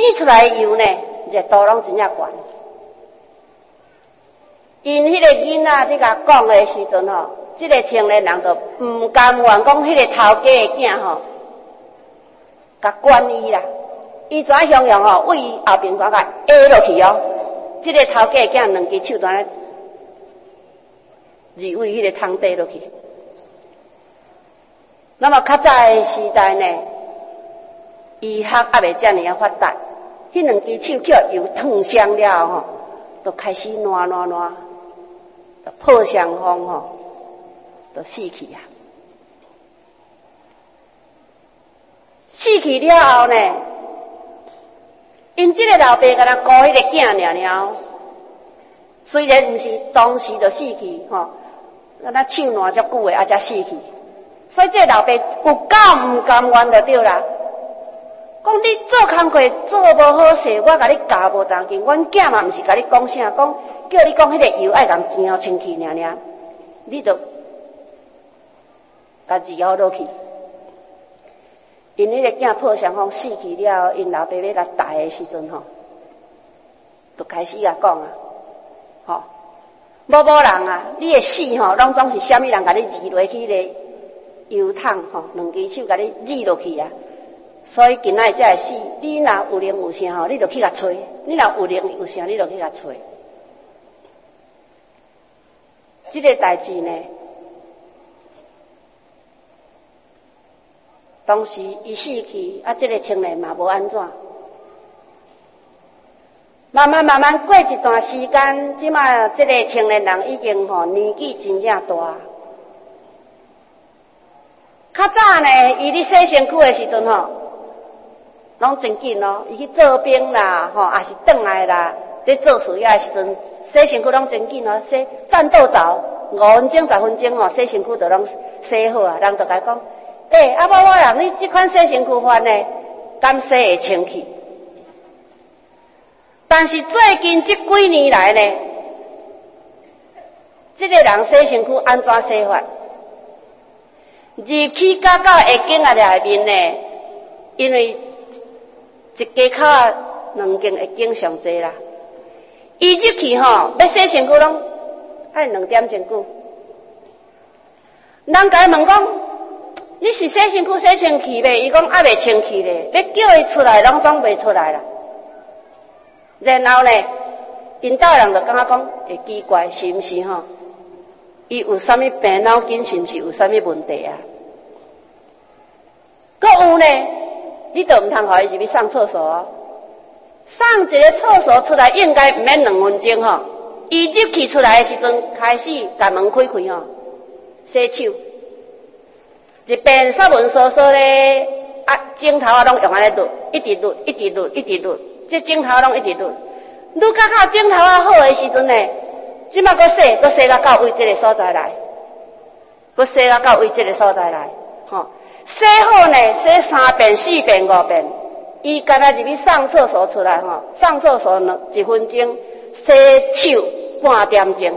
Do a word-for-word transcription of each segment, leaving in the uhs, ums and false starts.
生出来油呢，热度拢真正悬。因迄个囡仔伫甲讲的时阵吼，即、这个青年人就毋甘愿讲迄个头家的囝吼，甲管伊啦。伊怎样样吼，为后边怎甲压落去哦？即、这个头家的囝两只手怎样入为迄个汤底落去？那么较早的时代呢，医学还未遮尔啊发达，迄两只手叫油烫伤了吼，就开始烂烂烂，就破伤风吼，就死去啊！死去了后呢，因即个老爸甲他顾迄个囝尔尔，虽然毋是当时就死去吼，咱咱手烂足久诶，啊才死去。所以这老爸有够毋甘愿就对啦。讲你做工课做无好势，我甲你教无当紧，阮囝嘛毋是甲你讲啥，讲叫你讲迄个油爱共钱哦清气尔尔，你就家己摇落去。因迄个囝破伤风死去了，因老爸要来带的时阵吼，就开始甲讲啊，吼，某某人啊，你的死吼，拢总是虾米人甲你移落去咧？油桶吼，两只手甲你挤落去啊！所以今仔才会死。你若有灵有啥吼，你就去甲找；你若有灵有啥，你就去甲找。这个代志呢，当时伊死去，啊，这个青年嘛无安怎。慢慢慢慢过一段时间，即马这个青年人已经吼年纪真正大。较早呢，伊咧洗身躯的时阵吼，拢真紧咯。伊去做兵啦，吼，也是转来啦，咧做事业的时阵，洗身躯拢真紧咯。洗战斗澡五分钟、十分钟吼，洗身躯就拢洗好啊。人就甲讲，诶、欸，啊，某某人，你即款洗身躯法呢，敢洗会清气？但是最近这几年来呢，这个人洗身躯安怎洗法？入去到到下间啊内面呢，因为一家口啊两间下间上济啦。伊入去吼，要洗身躯拢爱两点钟久。人甲伊问讲，你是洗身躯洗清气袂？伊讲还未清气咧，要叫伊出来拢总袂出来啦。然后呢，因兜人就感觉讲会奇怪，是毋是吼？伊有啥物病脑筋，是毋是有啥物问题啊？佫有呢，你都毋通互伊入去上厕所哦。上一个厕所出来应该毋免两分钟吼。伊入去出来的时阵，开始把门开开吼，洗手。一边沙文嗦嗦咧，啊，镜头啊拢用安尼捋，一直捋，一直捋，一直捋，这镜头拢一直捋。捋到到镜头啊好的时阵呢，即摆佫洗，佫洗到到位这个所在来，佫洗到到位这个所在来，吼、哦，洗好呢，洗三遍、四遍、五遍，伊干那入去上厕所出来吼，上厕所两一分钟，洗手半点钟，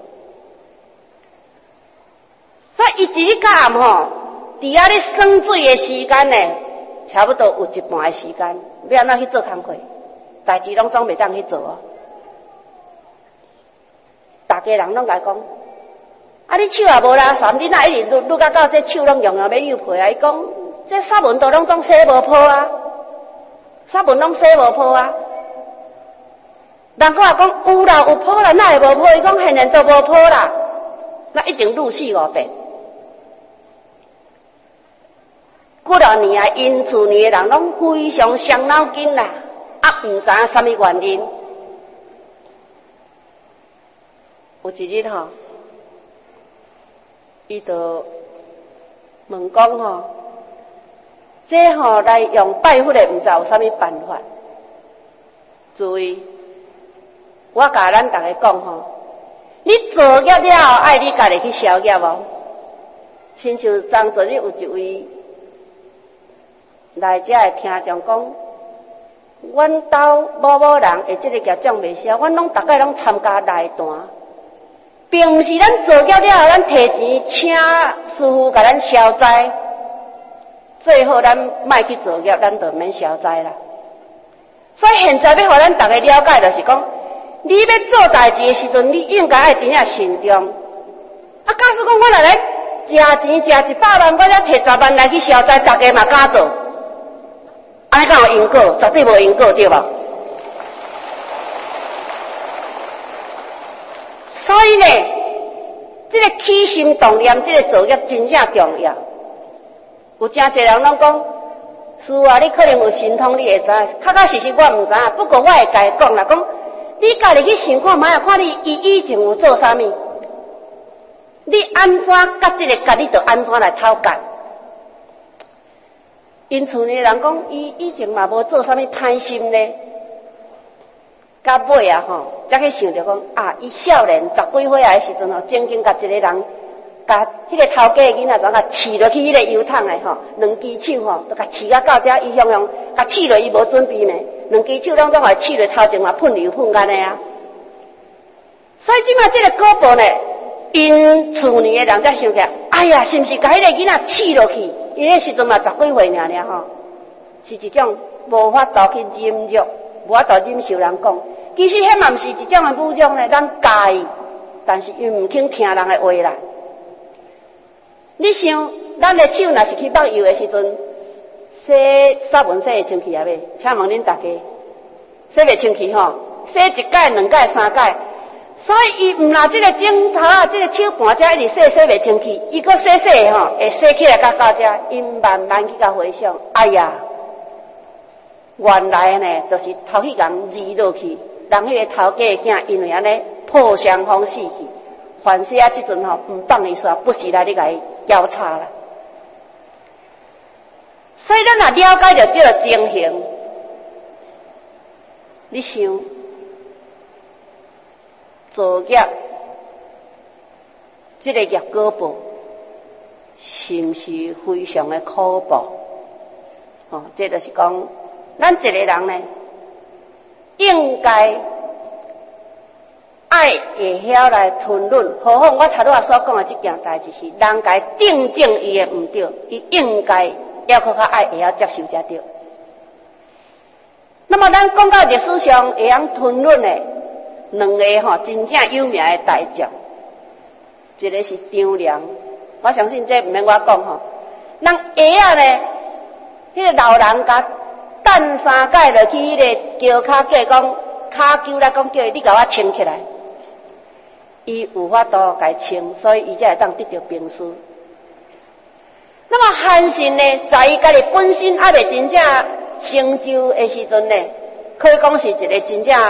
所以伊一日暗吼，伫遐咧耍水的时间呢，差不多有一半的时间，要安怎去做工课，代志拢总袂当去做哦。大家人拢来讲，啊，你手也无拉散，你哪一直撸撸到到这手拢用啊要溜皮啊？伊讲，这沙文都拢总洗无泡啊，沙文拢洗无泡啊。人讲也讲有啦有泡啦，哪会无泡？伊讲现在都无泡啦，那一定撸四五遍。几多年啊，因厝年的人拢非常伤脑筋啦，啊，毋知影什么原因。有一日吼，伊就问讲吼，这吼来用拜佛的，毋知有啥物办法？注意，我甲咱大家讲吼，你作业了后，爱你家己去消业哦。亲像昨昨日有一位来遮的听众讲，阮兜某某人会即个业种袂消，阮拢逐概拢参加内团。并毋是咱做业了后，咱摕钱请师傅甲咱消灾，最好咱莫去做业，咱就免消灾啦。 所以现在要互咱大家了解，就是讲，你要做代志的时阵，你应该爱真正慎重。啊，假使讲我来来食钱食一百万，我才摕十万来去消灾，大家嘛敢做？安尼敢有因果？绝对无因果，对无？所以呢，这个起心动念，这个作业真正重要。有真侪人拢讲，师父啊，你可能有神通，你会知。确确实实我毋知影，不过我会甲伊讲啦，讲你家己去想看卖，看你伊以前有做啥物，你安怎甲这个家，你就安怎来讨价。因厝的人讲，伊以前嘛无做啥物歹心呢。到尾啊吼，才去想着讲啊，伊少年十几岁啊时阵吼，曾经甲一个人，甲迄个头家的囡仔，甲饲落去迄个油桶诶吼，两只手吼，都甲饲啊到遮，伊向向甲饲落，伊无准备呢，两只手拢总互饲落头前嘛喷油喷干诶啊。所以即摆即个果报呢，因厝里诶人才想起来，哎呀，是毋是甲迄个囡仔饲落去？伊迄时阵嘛十几岁尔尔吼，是一种无法度去忍辱，无法度忍受人讲。其实迄嘛毋是一种诶侮辱呢，咱介意，但是伊毋肯听人诶话啦。你想，咱诶手若是去放油诶时阵，洗杀蚊洗会清气啊袂？请问恁大家，洗袂清气吼？洗一届、两届、三届，所以伊毋拿即个镜头啊，即、这个手盘遮一直洗洗袂清气，伊搁洗洗吼，会洗起来甲到遮，因慢慢去甲回想，哎呀，原来呢，就是头迄人移落去。人迄个头家的囝，因为安尼破伤风死去，凡事啊，即阵吼毋放伊煞，不时来你甲伊交叉啦。所以咱若了解着这个情形，你想作业，这个业果报，是毋是非常的可怖？哦，这就是讲，咱一个人呢。应该爱会晓来吞忍，何况我头拄仔所讲的这件代志是人该订正伊的毋对，伊应该要搁较爱会晓接受才对。那么咱讲到历史上会晓吞忍的两个吼真正有名的大将，一个是张良，我相信这毋免我讲吼，人下仔呢，迄、那个老人甲。等三界落去，迄个桥骹叫讲骹球来讲，叫伊你甲我撑起来，伊有法度甲伊撑，所以伊才会当得到兵书。那么韩信呢，在伊家己本身还未真正成就的时阵呢，可以讲是一个真正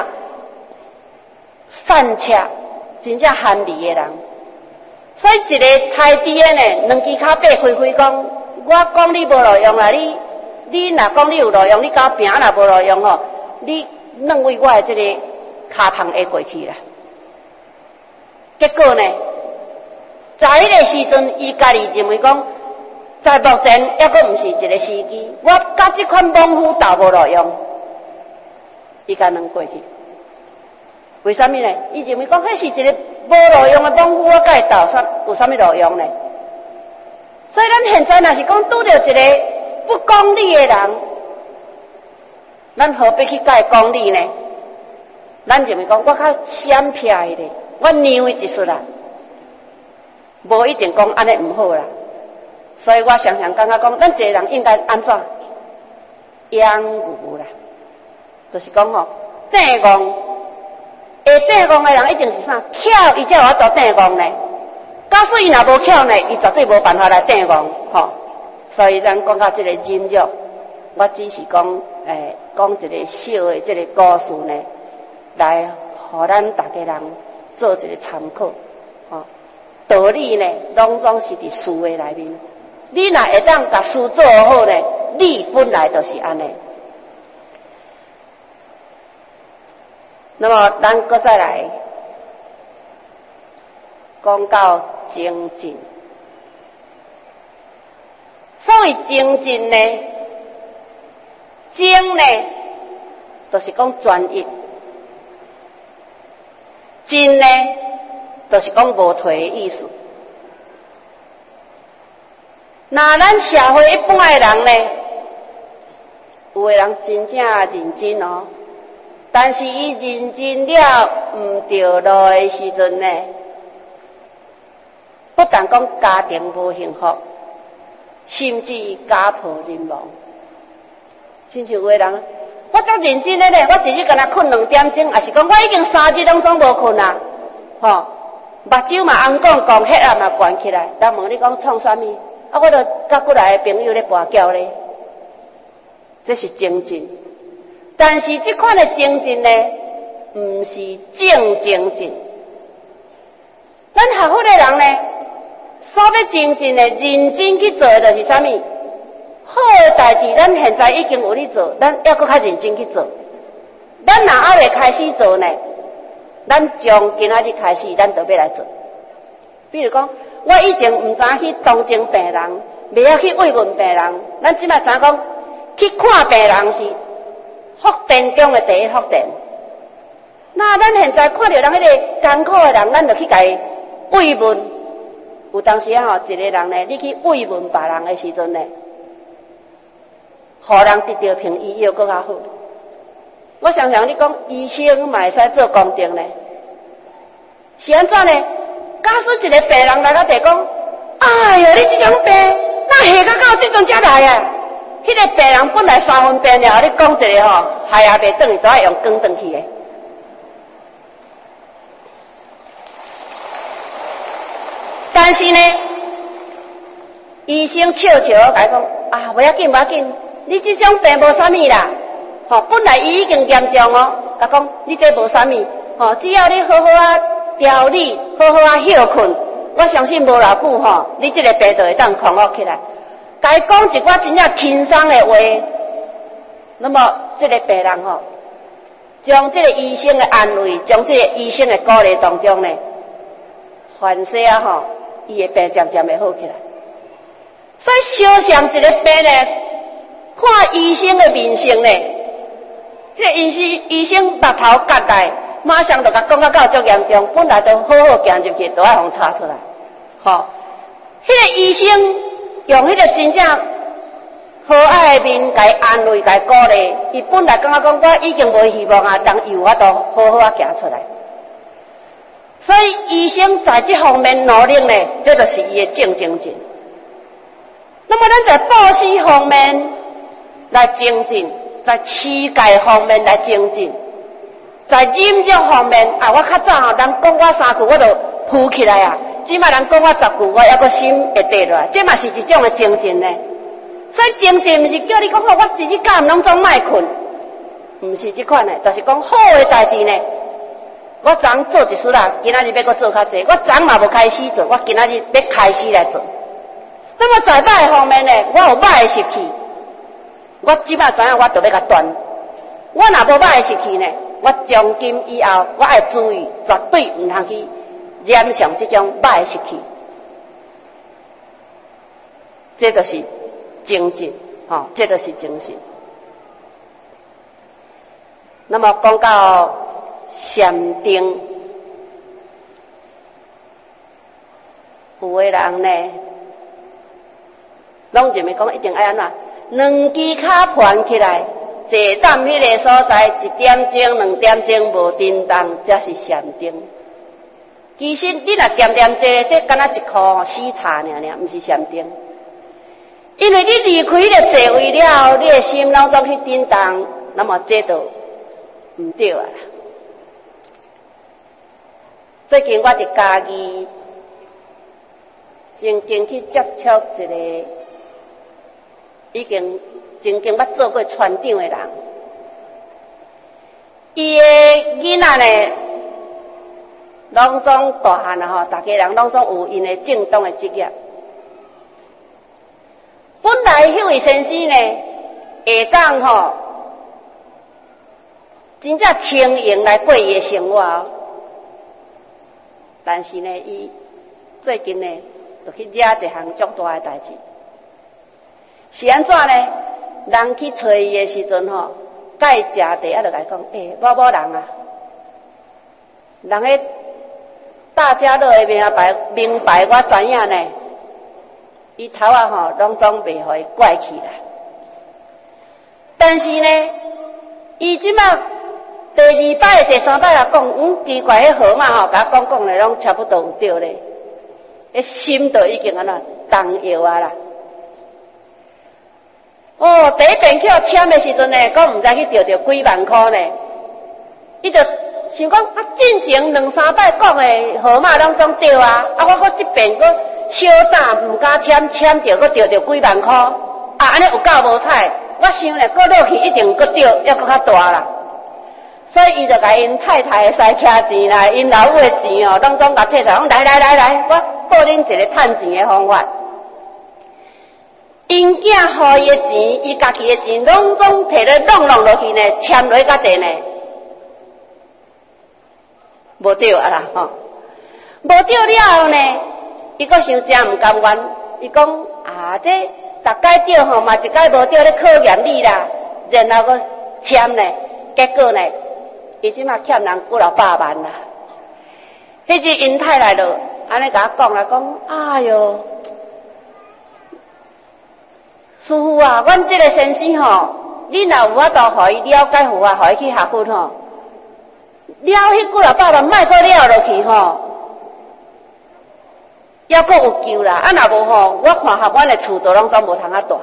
善策、真正憨味的人。所以一个太弟的呢，两支骹爬开开讲，我讲你无路用啦，你。你若讲你有路用，你甲我拼若无路用吼，你弄为我的这个骹棒会过去啦。结果呢，在迄个时阵，伊家己认为讲，在目前还阁毋是一个时机，我甲这款猛虎斗无路用，伊甲弄过去。为什么呢？伊认为讲，迄是一个无路用的猛虎，我甲伊斗啥有啥物路用呢？所以咱现在若是讲拄着一个。不讲理的人，咱何必去甲伊讲理呢？咱认为讲，我较闪撇伊咧，我让伊一撮啦，无一定讲安尼毋好啦。所以我常常感觉讲，咱一个人应该安怎养牛啦，就是讲吼，正戆，会正戆的人一定是啥？巧，伊才有法度正戆呢。假使伊若无巧呢，伊绝对无办法来正戆，吼。所以咱讲到这个忍辱，我只是讲，诶，讲一个小的这个故事呢，来互咱大家人做一个参考。哦，道理呢，拢总是伫事的内面。你若会当把事做好呢，你本来就是安尼。那么，咱搁再来讲到精进。所谓精进呢，精呢，就是讲专一；进呢，就是讲无退的意思。那咱社会一般的人呢，有的人真正认真哦， 但是伊认真了毋对路的时阵呢，不但讲家庭无幸福，甚至伊家破人亡。亲像有个人，我足认真的咧，我一日敢若困两点钟，也是讲我已经三日拢总无困啦，吼、哦，目睭嘛红光光，血压嘛悬起来。人问你讲创啥物？啊，我著甲过来的朋友咧跋筊咧，这是精进。但是这款的精进呢，毋是正精进。咱学佛的人呢，所要精进的、认真去做的，就是啥物？好的代志，咱现在已经有咧做，咱要搁较认真去做。咱若还未开始做呢，咱从今仔日开始，咱就要来做。比如讲，我以前毋知去同情病人，袂晓去慰问病人，咱即摆知影讲去看病人是福田中的第一福田。那咱现在看到人迄个艰苦的人，咱就去甲伊慰问。有当时啊吼，一个人呢，你去慰问别人的时阵呢，互人得到平医药搁较好。我常常你讲，医生嘛会使做公正呢，是安怎呢？假使一个病人来到地讲，哎呀，你这种病，那下到到这种才来啊！迄、那个病人本来三分病了，你讲一个吼，下也袂转，都要用光转去的。但是呢，医生笑笑甲伊讲，啊，不要紧，不要紧，你这种病无啥物啦，吼、哦，本来伊已经严重哦，甲讲你这无啥物，吼、哦，只要你好好啊调理，好好啊休困，我相信无偌久吼，你这个病就会当康复起来。甲伊讲一寡真正轻松的话，那么这个病人吼、哦，将这个医生的安慰，将这个医生的鼓励当中呢，反射啊吼。伊的病渐渐会好起来，所以小上一个病呢，看医生的面色呢，迄个医生医生目头夹来，马上就甲讲啊到足严重，本来都好好行入去，都要互查出来，吼、哦，迄个医生用迄个真正和蔼的面，甲伊安慰，甲伊鼓励，伊本来感觉讲我已经无希望啊，但有法度好好啊行出来。所以医生在这方面努力呢，这就是伊的正精进。那么咱在布施方面来精进，在乞丐方面来精进，在忍辱方面啊，我较早吼，人讲我三句我就浮起来啊，即摆人讲我十句，我还阁心会跌落来，这嘛是一种的精进呢。所以精进毋是叫你讲吼，我一日到晚拢总莫困，毋是这款的，就是讲好的代志呢。我昨做一事啦，今仔日要搁做较济。我昨嘛无开始做，我今仔日要开始来做。那么在歹方面呢，我有歹的习气，我即摆知影我就要甲断。我若无歹的习气呢，我从今以后我爱注意，绝对毋通去染上这种歹的习气。这就是精进，吼、哦，这就是精神。那么讲到禅定，有的人呢，拢认为讲一定爱安怎，两支脚盘起来，坐踮迄个所在，一点钟、两点钟无震动，才是禅定。其实你若点点坐，这敢若一箍死叉尔尔，毋是禅定。因为你离开迄个座位了，你的心拢总去震动，那么这就毋对啊。最近我伫家己曾经去接触一个已经曾经捌做过船长的人，伊的囡仔呢，拢总大汉啊吼，大家人拢总有因的正当的职业。本来迄位先生呢，会当吼，真正轻盈来过伊的生活。但是呢，伊最近呢，就去惹一项足大的代志。是安怎呢？人去找伊的时阵吼，甲伊食茶，啊，就甲伊讲：诶、欸，某某人啊，人个大家乐的明白，明白我知影呢。伊头啊吼，拢总袂互伊怪起来。但是呢，伊即马第二摆、第三摆也讲，嗯，奇怪，迄号码吼，甲我讲讲咧，拢差不多有对咧。迄心都已经安那动摇啊啦。哦，第一遍去互签的时阵呢，讲毋知去钓着几万块呢。伊就想讲，啊，进前两三摆讲的号码拢总对啊，啊，我搁即遍搁小早毋敢签，签着搁钓着几万块，啊，安尼有够无彩。我想咧，搁落去一定搁钓，要搁较大啦。所以伊就甲因太太的塞车钱啦，因老母的钱哦，拢总甲摕出来，讲来来来来，我报恁一个趁钱的方法。因囝予伊的钱，伊家己的钱，拢总摕咧弄弄落去呢，签落甲地呢，无对啊啦吼，无对了后呢，伊阁想真毋甘愿，伊讲啊，这逐摆对吼嘛，一摆无对咧考验你啦，然后阁签呢，结果呢，伊即马欠人几落百万啦。迄日因太太就安尼甲我讲啦，讲哎哟。师父啊，阮这个先生吼，你若有法度互伊了解互啊，互伊去学分吼，了迄几落百万，莫阁了落去吼，还阁有救啦。啊，若无吼，我看合阮的厝都拢总无通啊大。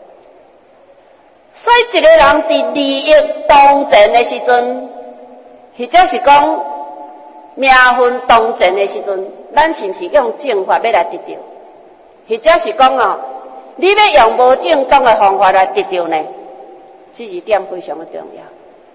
所以一个人伫利益当前的时阵，或者是讲命运当前的时阵，咱是毋是用正法要来得到？或者是讲哦？你要用无正当的方法来得到呢？这一点非常的重要。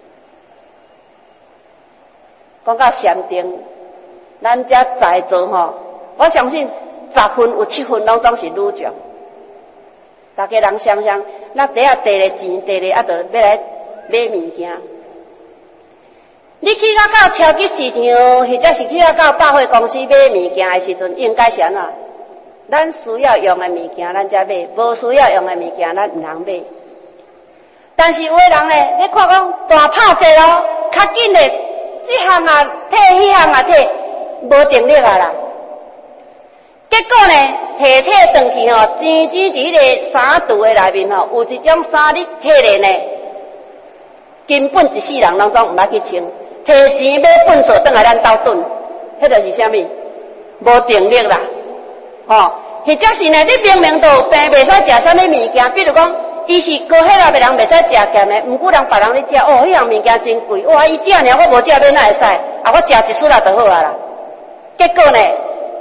讲到禅定，咱遮在座吼，我相信十分有七分拢总是女将。大家人想想，咱第下摕咧钱，摕咧啊，就要来买物件。你去啊到超级市场，或者是去啊到百货公司买物件的时阵，应该是安怎？咱需要用的物件，咱才买；无需要用的物件，咱唔通买。但是有的人咧，你看讲大拍者咯，较紧的，这项啊退，迄项啊退，无定力啊啦。结果呢，摕摕转去吼，钱钱伫个衫櫥的内面吼，有一种衫你摕咧呢，根本一世人拢总唔捌去穿，摕钱买本数转来咱兜顿，迄就是啥物？无定力啦。吼，或者是呢？你明明都有病，袂使食啥物物件，比如讲，伊是高血压的人，袂使食咸的，毋过人别人咧食，哦，迄样物件真贵，哇，伊食尔，我无食，要哪会使？啊，我食一丝啦就好啊啦。结果呢，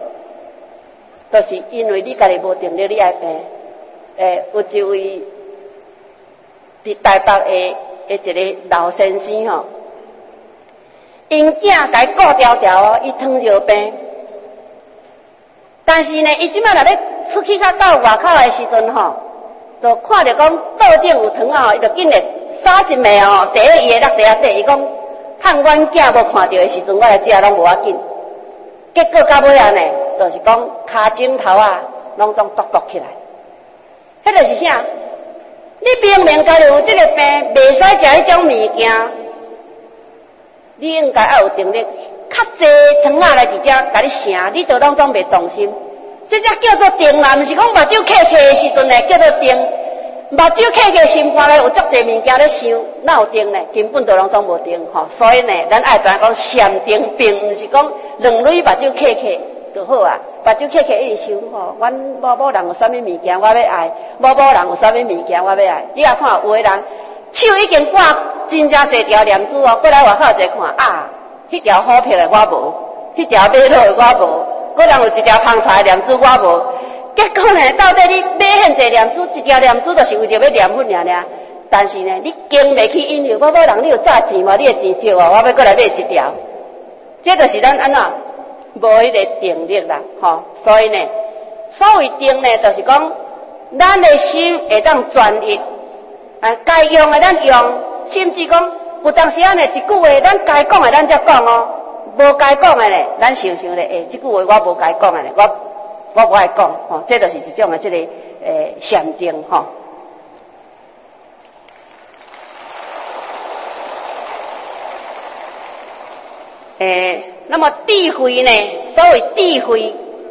就是因为你家己无定力，你爱病。诶，有一位伫台北的的一个老先生吼，因囝甲伊顾条条哦，伊糖尿病。但是呢，伊即摆若咧出去较到外口的时阵吼，就看着讲桌顶有糖啊，伊就紧咧撒一枚哦，第一伊会落地下底，伊讲趁阮囝无看到的时阵，我来食拢无要紧。结果到尾啊呢，就是讲骹枕头啊，拢总剁剁起来。迄就是啥？你明明家己有即个病，袂使食迄种物件，你应该要有定力。较济糖仔来伫遮甲你盛，你都拢总袂动心。这才叫做定啦，毋是讲目睭开开的时阵呢叫做定。目睭开开心肝咧有足济物件咧想，哪有定呢？根本都拢总无定吼。所以呢，咱爱知影讲禅定，并毋是讲两蕊目睭开开就好啊。目睭开开一直想吼，阮某某人有啥物物件我要爱，某某人有啥物物件我要爱。你也看有的人手已经挂真正侪条念珠哦，过来外口一看啊。迄条好票的我无，迄条买落的我无，可能有一条芳菜念珠我无。结果呢，到底你买遐济念珠，一条念珠就是为着要念份尔尔。但是呢，你经袂起引诱，我某人你有炸钱无？你的钱少啊，我要过来买一条。这就是咱安怎无迄个定力啦，吼。所以呢，所谓定呢，就是讲咱的心会当专一，啊，该用的咱用，甚至讲。有当时啊呢，一句话咱该讲的咱才讲哦，无该讲的呢，咱想想咧，诶、欸，这句话我无该讲的呢，我我无爱讲，吼、哦，这就是一种的这个诶禅定吼。诶、欸，那么智慧呢？所谓智慧，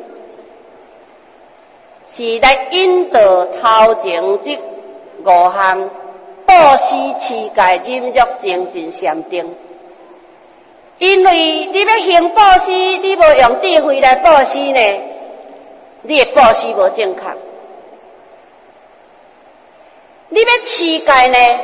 是来引导头前这五项。布施、持戒、忍辱、精进、禅定， 因为你要行布施，你无用智慧来布施呢，你的布施无正确。你要持戒呢，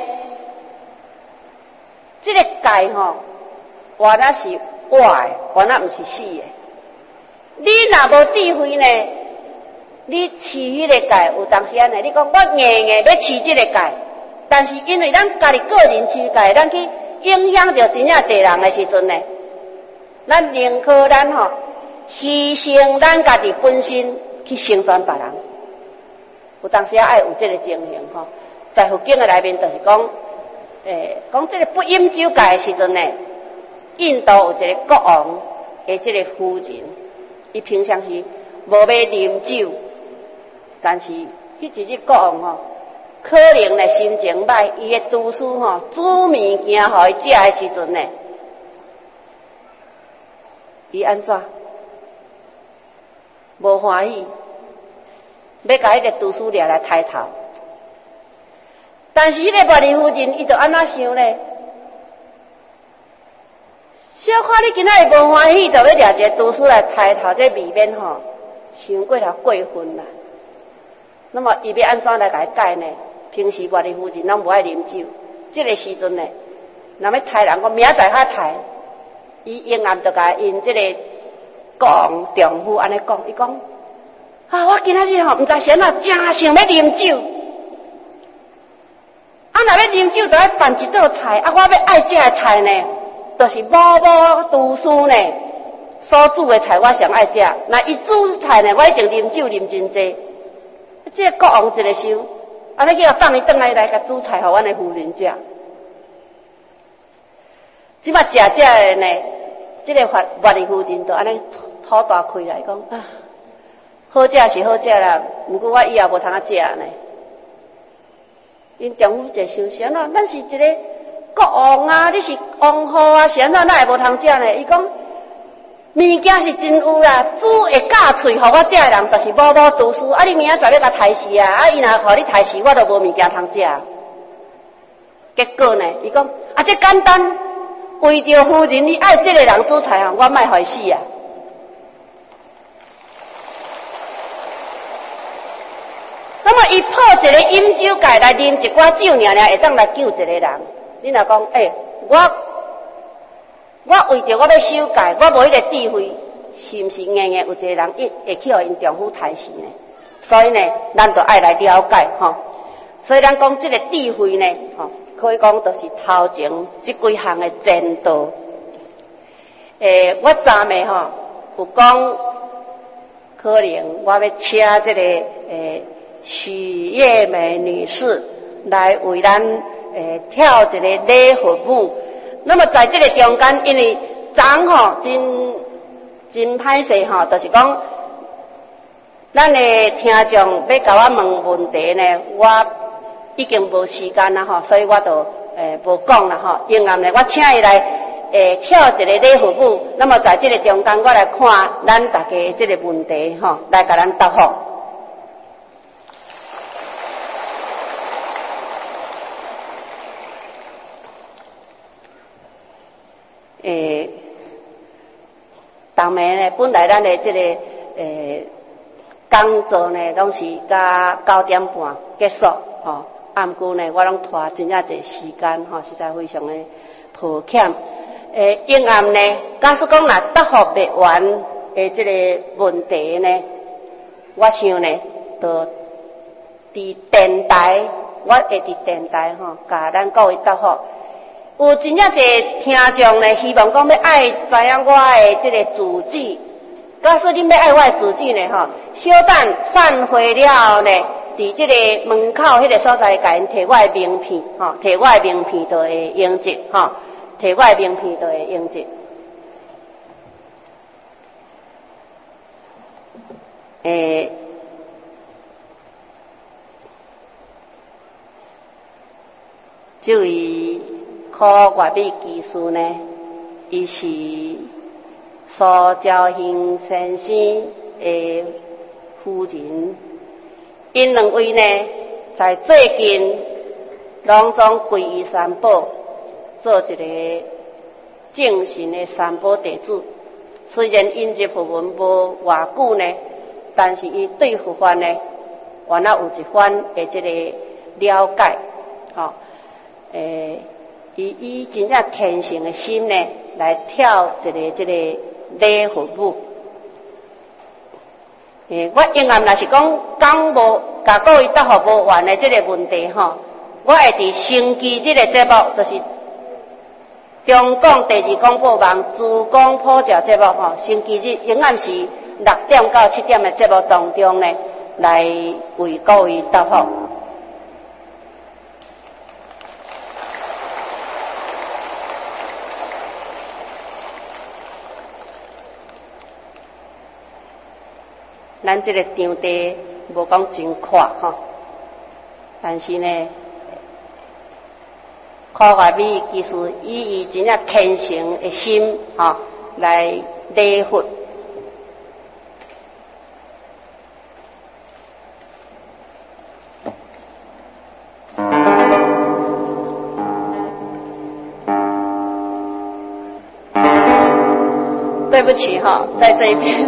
这个戒吼，原来是活的，原来毋是死的。你若无智慧呢，你持迄个戒，有当时安尼，你讲我硬硬要持这个戒，但是因为咱家己个人持戒，咱去影响到真正侪人的时阵呢，咱宁可咱吼牺牲咱家己本身去成全别人。有当时爱有这个情形吼，在佛经的内面就是讲，诶，讲这个不饮酒戒的时阵呢，印度有一个国王的这个夫人，伊平常时无要啉酒，但是迄一日国王吼，可能呢心情歹，伊的厨师吼煮物件互伊食的时阵呢，伊安怎？无欢喜，要甲迄个厨师掠来抬头。但是迄个茉莉夫人，伊就安怎想呢？小看你今仔日无欢喜，就要掠一个厨师来抬头，这未免吼，伤过头过分啦。那么伊要安怎来甲伊改呢？平时茉莉夫人拢无爱啉酒，这个时阵呢，若要抬人，我明仔载较抬，伊阴暗就甲因这个讲丈夫安尼讲，伊讲啊，我今仔日吼，毋知是安怎，真想要啉酒。啊，若要啉酒，就要办一道菜。啊，我要爱食的菜呢，就是某某厨师呢所煮的菜，我上爱食。那伊煮菜呢，我一定啉酒啉真济。这个国王一个想，安尼叫放伊转来来甲煮菜，互阮的夫人食。即摆食食的呢，这个茉茉莉夫人就安尼吐大气来讲啊，好食是好食啦，不过我以后无通啊食呢。因丈夫就想是安怎，咱是一个国王啊，你是王后啊，是安怎哪会无通食呢？伊讲物件是真有啦，煮会教喙，互我食的人就是某某厨师。啊，你明仔载要甲刣死啊！啊，伊若互你刣死，我就无物件通食。结果呢，伊讲啊，这简单，为着夫人你爱这个人煮菜啊，我莫互伊死啊。那么伊破一个饮酒戒来啉一寡酒，尔尔会当来救一个人。你若讲，诶、欸，我我为着我要守戒，我无迄个智慧，是毋是硬硬有一个人会会去互因丈夫刣死呢？所以呢，咱就爱来了解吼。所以咱讲这个智慧呢，吼，可以讲就是头前这几项的前道。诶、欸，我昨暝吼有讲，可能我要请这个诶。欸许月美女士来为咱诶跳一个礼佛舞。那么在这个中间，因为昨吼真真歹势吼，就是讲咱的听众要甲我问问题呢，我已经无时间啦吼，所以我就诶无讲啦吼。因暗呢，我请伊来诶跳一个礼佛舞。那么在这个中间，我来看咱大家这个问题吼，来甲咱答复。诶，当暝呢，本来咱的这个诶工作呢，拢是甲九点半结束吼。啊，毋过呢，我拢拖真正侪时间吼，实在非常的抱歉。诶，因暗呢，假使讲若答复袂完诶这个问题呢，我想呢，就伫电台，我会伫电台吼，甲咱各位答复。有真正侪听众呢，希望讲要爱知影我的这个主旨。假使恁要爱我的主旨呢，吼，小等散会了呢，伫这个门口迄个所在，甲因摕我的名片，吼，摕我的名片就会用得，吼，摕我的名片就会用得。诶、欸，这位科外美技师呢，伊是苏兆兴先生的夫人。因两位呢，在最近拢总皈依三宝，做一个正神的三宝弟子。虽然因入佛门无偌久呢，但是伊对佛法呢，原来有一番的这个了解，吼、哦，诶，以以真正虔诚的心呢，来跳一个这个礼佛舞。诶，我永远若是讲讲无，甲各位答复无完的这个问题吼，我会伫升基这个节目，就是中广第二广播网珠江普照节目吼，升基日永远是六点到七点的节目当中呢，来为各位答复。咱这个场地无讲真阔吼，但是呢，考外美其实以伊真正虔诚的心吼来礼佛。对不起哈，在这一边。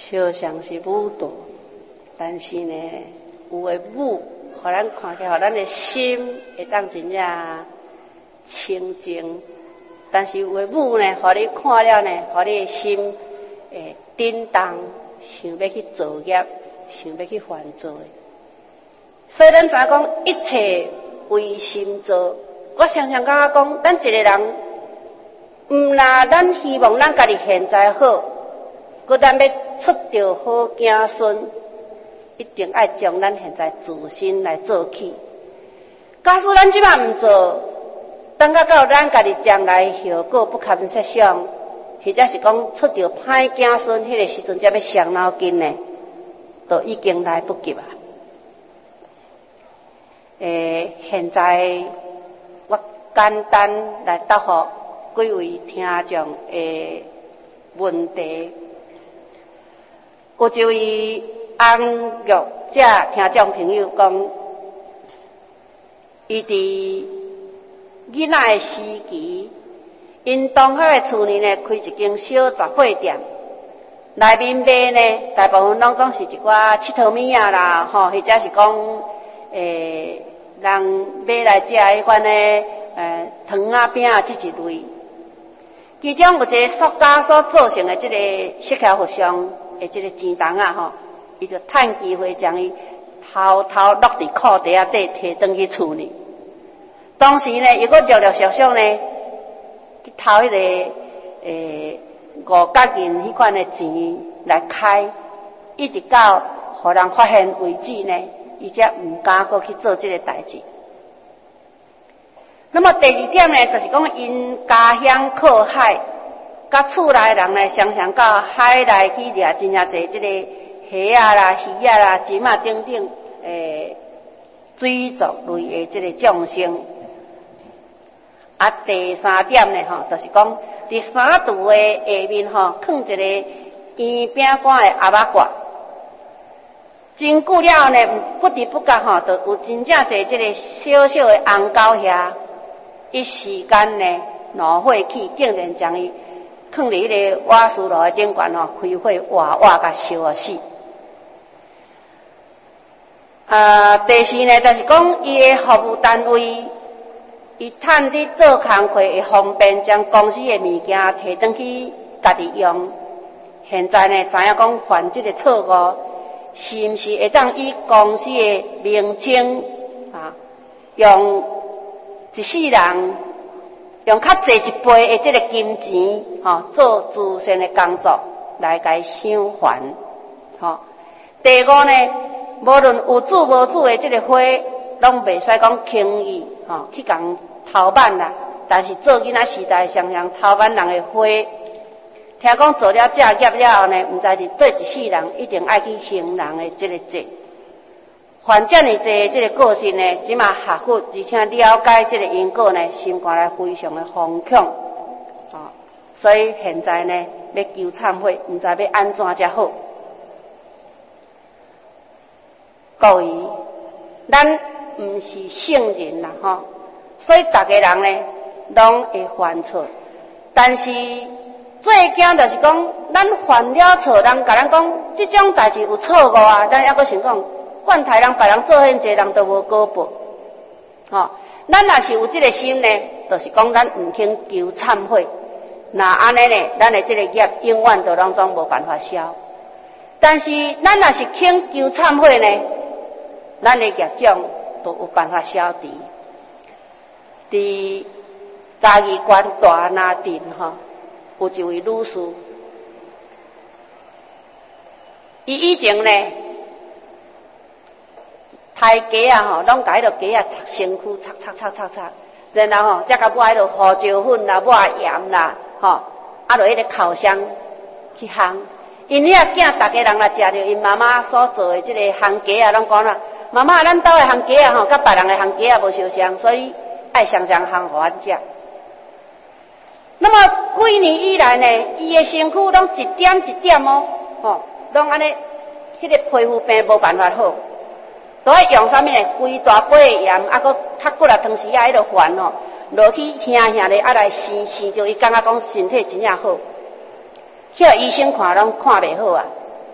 相像是舞蹈，但是呢，有诶舞，互咱看起来，互咱诶心会当真正清净；但是有诶舞呢，互你看了呢，互你诶心会震动，想要去作业，想要去犯罪。所以咱知影讲，一切为心做。我常常感觉讲，咱一个人，毋若咱希望咱家己现在好，佮咱要出着好子孙，一定爱将咱现在自身来做起。假使咱即摆毋做，等到到咱家己将来后果不堪设想，或者是讲出着歹子孙，迄个时阵才要伤脑筋呢，都已经来不及啊！诶，现在我简单来答复几位听众诶问题。有一位翁玉者听众朋友讲，伊伫囡仔诶时期，因同学诶厝里呢开一间小杂货店，内面卖呢大部分拢总是一寡佚佗物仔啦，吼，或者是讲诶。人买来食迄款诶，诶糖仔饼仔即一类，其中有一个塑胶所做成诶即个适合互相诶即个钱筒啊吼，伊就趁机会将伊偷偷落伫裤袋仔底摕转去厝里。当时呢，伊阁陆陆续续呢去偷迄、那个诶五角银迄款诶钱来开，一直到互人发现为止呢。伊才毋敢阁去做这个代志。那么第二点呢，就是讲因家乡靠海，甲厝内人呢常常到海内去掠真正侪这个虾啊啦、鱼啊啦、金啊等等诶水族类的这个众生。啊，第三点呢，吼，就是讲伫三途的下面吼，放一个圆饼干的鸭仔罐。真久了后呢，不知不觉吼，就有真正侪即个小小的红狗遐，一时间呢，怒火起，竟然将伊放伫迄个瓦斯炉的顶悬吼，开火活活甲烧啊死。啊，第四呢，就是讲伊的服务单位，伊趁伫做工课会方便，将公司的物件摕转去家己用。现在呢，知影讲犯即个错误。是毋是会当以公司的名称啊，用一世人用较济一倍的这个金钱，吼、啊、做慈善的工作来甲伊偿还，吼、啊。第五呢，无论有主无主的这个花，拢袂使讲轻易，吼、啊、去共偷挽啦。但是做囡仔时代常常偷挽人的花。听讲做了这业了后呢，毋知是做一世人一定爱去行人的这个罪。犯这么济这个个性呢，即马学佛而且了解这个因果呢，心肝来非常的惶恐啊！所以现在呢，要求忏悔，毋知要安怎才好。各位，咱毋是圣人啦，吼，所以逐个人呢，拢会犯错，但是。最惊就是讲，咱犯了错，人甲咱讲，即种代志有错误啊，咱还阁想讲，惯台人别人做遐济人都无果报，吼、哦，咱若是有即个心呢，就是讲咱毋肯求忏悔，那安尼呢，咱的即个业永远都拢总无办法消。但是咱若是肯求忏悔呢，咱的业障都有办法消除。伫嘉义县大拿镇吼。有一位女士，伊以前呢，抬鸡啊吼，拢甲迄落鸡啊擦身躯，擦擦擦擦擦，然后吼，再甲抹迄落胡椒粉啦、抹盐啦，吼，啊落迄个烤箱去烘。因遐囝，逐个人来食着因妈妈所做的即个烘鸡啊，拢讲啦，妈妈，咱兜的烘鸡啊吼，甲别人的烘鸡啊无相像，所以爱常常烘互阮食。那么几年以来呢，伊的身躯拢一点一点哦，吼，拢安尼，迄个皮肤病无办法好，都爱用啥物呢？规大杯的盐，啊，搁较骨力汤匙啊，迄落饭哦，落去轻轻的啊来生生着，伊感觉讲身体真正好。迄个医生看拢看袂好啊，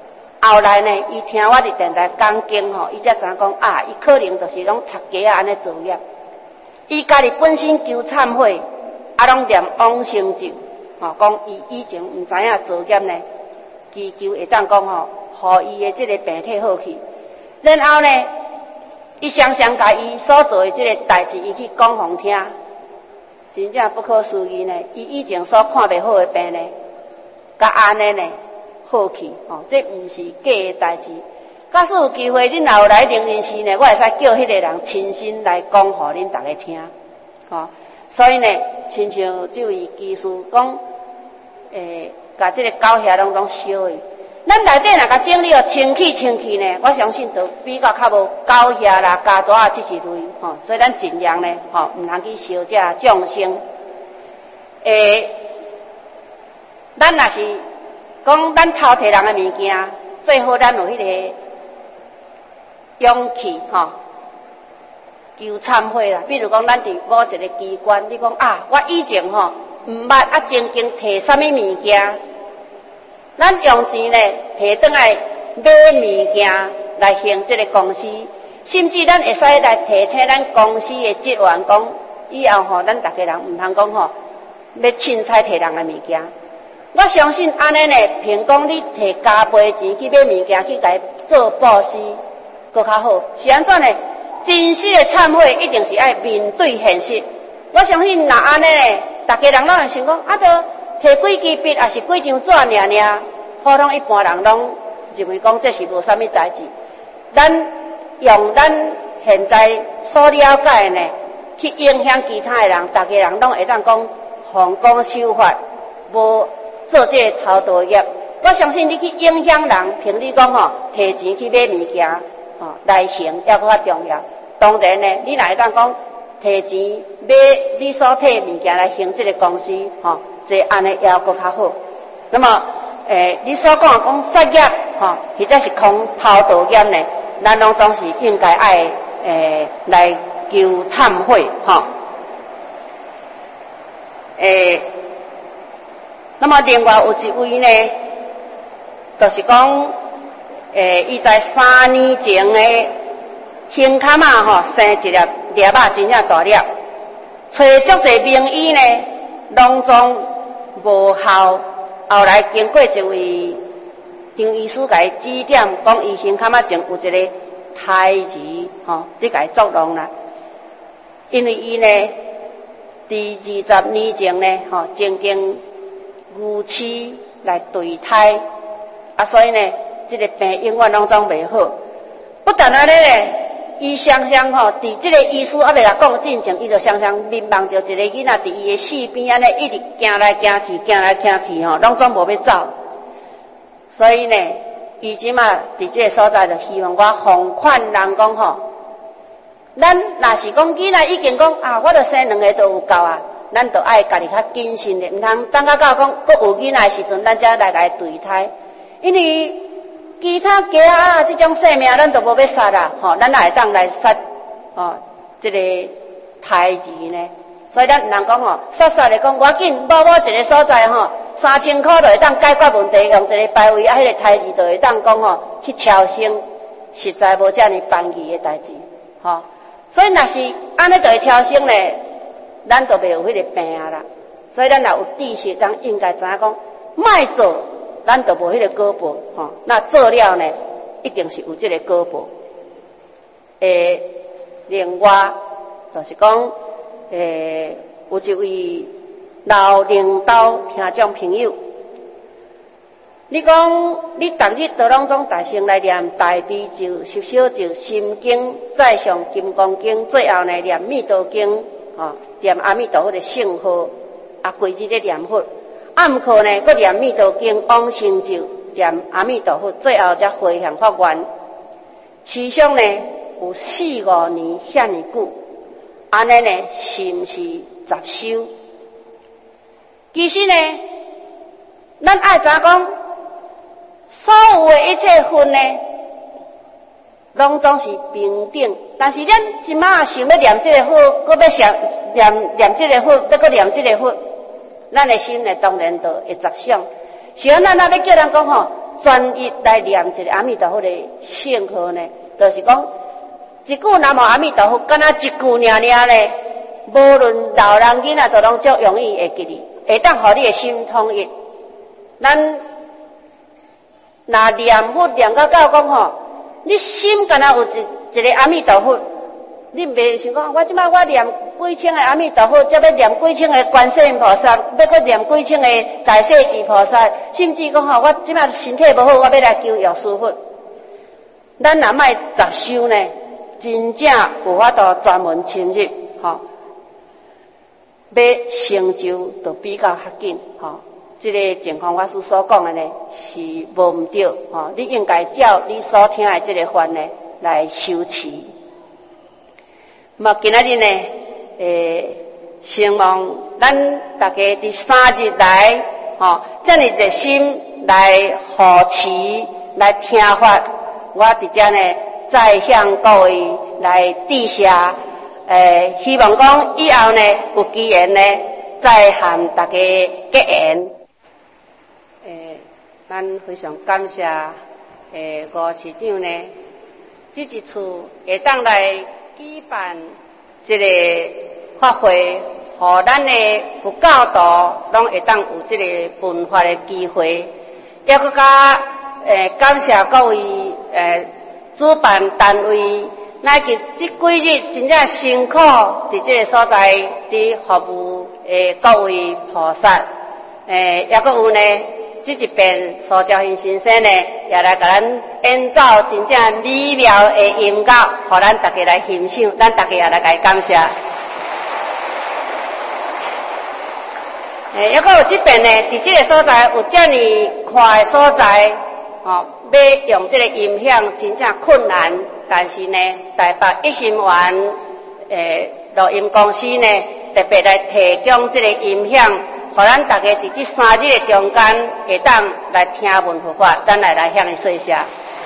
后来呢，伊听我伫电台讲经吼，伊才知影讲啊，伊可能就是拢插粿啊安尼作业。伊家己本身求忏悔，啊，拢念往生咒，吼，讲伊以前毋知影作业呢，祈求会当讲吼，互伊的即个病体好去。然后呢，伊常常甲伊所做的即个代志，伊去讲互听，真正不可思议呢。伊以前所看袂好的病呢，甲安尼呢好去，吼，这毋是假的代志。假使有机会，恁若有来灵隐寺呢，我会使叫迄个人亲身来讲互恁逐个听，吼。所以呢，亲像这位技师讲，诶，甲这个狗遐拢总烧伊。咱内底若甲整理哦，清气清气呢，我相信都比较较无狗遐啦、家蛇啊这一类，吼。所以咱尽量呢，吼，毋通去烧这众生。诶，咱若是讲咱偷摕人的物件，最好咱有迄个勇气，吼，求忏悔啦。比如讲，咱伫某一个机关，你讲啊，我以前吼毋捌啊，曾经摕啥物物件，咱用钱呢摕转来买物件来行这个公司，甚至咱会使来提醒咱公司的职员讲，以后吼，咱逐个人毋通讲吼，要凊彩摕人的物件。我相信安尼呢，凭讲你摕加倍钱去买物件，去甲伊做布施，搁较好。是安怎呢？真实的忏悔一定是爱面对现实。我相信，若安尼呢，大家人拢会想讲，啊，都摕几支笔，也是几张纸尔尔，普通一般人拢认为讲这是无啥物代志。咱用咱现在所了解的呢，去影响其他的人，大家人拢会当讲奉公守法，无做这个偷盗业。我相信你去影响人，凭你讲吼，摕钱去买物件，吼、哦、来行，还搁较重要。当然呢，你若会当讲摕钱买你所摕物件来行这个公司，吼、哦，这安尼也搁较好。那么，诶，你所讲讲杀业，吼、哦，或者是讲偷盗业呢，咱拢总是应该爱诶来求忏悔，吼、哦，诶。那么另外有一位呢，就是讲，诶，伊在三年前的胸坎啊吼生一粒粒仔真正大粒，找足侪名医呢，拢总无效。后来经过一位张医师甲伊指点，讲伊胸坎啊前有一个胎儿吼，你甲伊作弄啦。因为伊呢，伫二十年前呢，吼曾经牛痴来对胎，啊，所以呢，这个病永远拢总袂好。不但安尼呢，伊常常吼，伫这个医师还未来讲进前，伊就常常面望着一个囡仔伫伊的四边安尼一直行来行去，行来行去吼，拢总无要走。所以呢，伊即马伫这个所在就希望我奉劝人讲吼，咱若是讲囡仔已经讲啊，我著生两个都有够啊。咱就爱家己较谨慎的，毋通等到到讲佫有囡仔的时阵，咱才来来对胎。因为其他鸡啊，这种生命咱都无要杀啦，吼、哦，咱哪会当来杀哦？这个胎儿呢？所以咱毋通讲吼，杀杀的讲，我紧某某一个所在吼，三千块就会当解决问题，用一个排位啊，迄、那个胎儿就会当讲吼去超生，实在无遮尼办义的代志，吼、哦。所以若是安尼就会超生呢？咱就袂有迄个病啊啦，所以咱若有知识，咱应该知影讲，卖做，咱就无迄个果报吼。那做了呢，一定是有这个果报。诶，另外就是讲，诶，有一位老领导听众朋友，你讲你逐日都拢总大声来念大悲咒、十小咒、心经、再上金刚经，最后呢念弥陀经。哦，念阿弥陀佛的圣号，啊，规日咧念佛。暗课呢，佮念弥陀经、往生咒，念阿弥陀佛，最后才回向发愿。时常呢有四五年遐尼久，安尼呢是毋是杂修？其实呢，咱爱知影讲，所有的一切分呢，拢总是平等。但是咱即马想要念这个佛，搁要想念念这个佛，再搁念这个佛，咱的心呢当然就会杂想。是安咱若要叫人讲吼， 专一来念一个阿弥陀佛的圣号呢，就是讲一句南无阿弥陀佛，敢若一句尔尔呢，无论老人囡仔都拢足容易会记哩，会当互你的心统一。咱若念佛念到到讲吼，你心敢若有一一个阿弥陀佛，你袂想讲，我即摆我念几千个阿弥陀佛，则要念几千个观世音菩萨，要搁念几千个大势至菩萨，甚至讲吼，我即摆身体无好，我要来求药师佛。咱若卖杂修呢，真正有法度专门深入，吼，要成就就比较较紧，吼。这个净空法师所讲的呢，是无毋对，吼，你应该照你所听的这个法呢来修持。那么今仔日呢，诶，希望咱大家伫三日来，吼，这样热心来护持、来听法，我伫遮呢再向各位来致谢，诶，希望讲以后呢有机缘呢，再和大家结缘。诶，咱非常感谢诶吴市长呢，这一次会当来举办这个法会，互咱的佛教徒拢会当有这个闻法的机会，也搁加诶感谢各位诶主办单位，乃及这几日真正辛苦伫这个所在伫服务诶各位菩萨，诶也搁有呢。这一遍苏兆兴先生呢，也来甲咱演奏真正美妙的音乐，互咱大家来欣赏，咱大家也来甲伊感谢。诶，还阁有这边呢，伫这个所在有遮尼快的所在，哦，要用这个音响真正困难，但是呢，台北一心园诶录音公司呢，特别来提供这个音响。互咱大家伫这三日的中间，会当来听闻佛法，咱来来向伊说谢。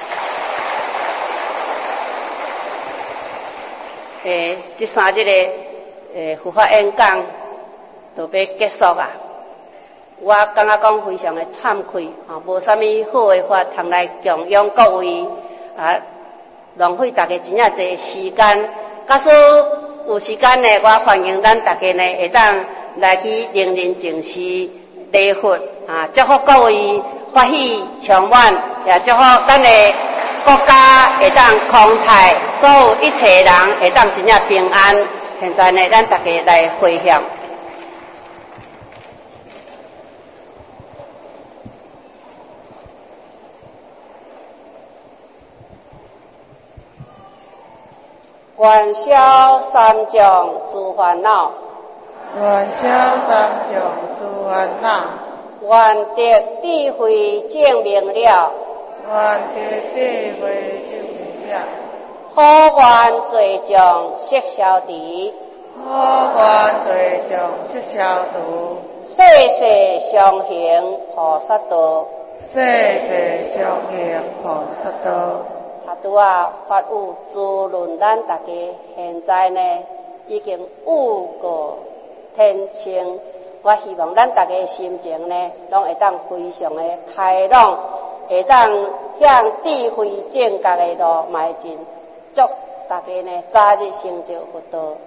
诶，这三日的诶佛法演讲就要结束啊！我感觉讲非常的惭愧，啊，无啥物好的法通来供养各位啊，浪费大家真正侪时间。假使有时间呢，我欢迎咱大家呢会当。来去认认正视礼佛啊！祝福各位欢喜充满，也祝福咱的国家会当康泰，所有一切人会当真正平安。现在呢，咱大家来回向。愿消三障诸烦恼。 愿消三障诸烦恼， 愿得智慧证明了， 愿得智慧证明了， 好愿罪障悉消除， 好愿罪障悉消除， 世世相行菩萨道， 世世相行菩萨道。 他拄啊发有滋润咱大家，现在呢已经有过。天清，我希望咱大家的心情呢，拢会当非常的开朗，会当向智慧正觉的路迈进。祝大家呢早日成就佛道。